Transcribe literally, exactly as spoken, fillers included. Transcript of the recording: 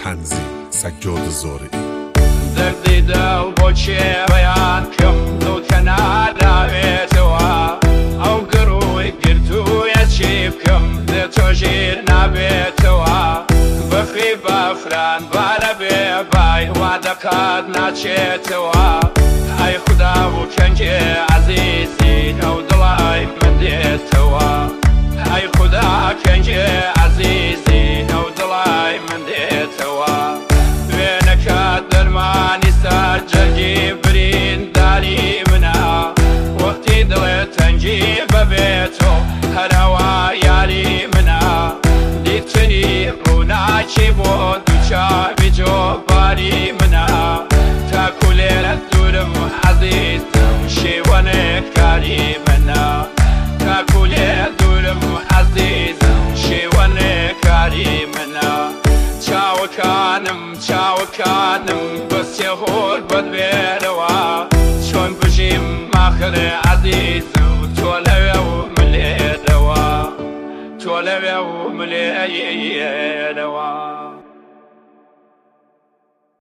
حەنزی سەگجۆد زۆری دەردی دڵ بۆ کێوەیان کەم دڵکە ناداوێتەوە ئەو گڕووی گرتوویە چی بکەم دێ تۆ ژیر نابێتەوە بەخی بەفران بارە بێ بای وا دەکات ناچێتەوە ئای خودا و کەنجێ عەزیزی ئەو دڵای من دێتەوە ئای خودا کەنجێ عەزیزی ئەو دڵای من دێتەوە وێنەکات دەرمانی سەر جەرگی برینداری منە وەختی دڵێت تەنگی بەبێتۆ هەرەوە یاری منە دیتنی ڕووناکی بۆ دووچاوی جۆباری منە تاکو لێرە دوورم عەزیزم شێوەنێک کاری منە تاکو لێ دوورم عەزیزم شێوەنێک کاری منە چاوەکانم چاوەکانم بەسێ هۆر بەدبێرەوە چۆن بژیم ماخرێ عەزیزم تۆ لەوێ و ملێرەوە تۆ لەوێ و ملێرەوە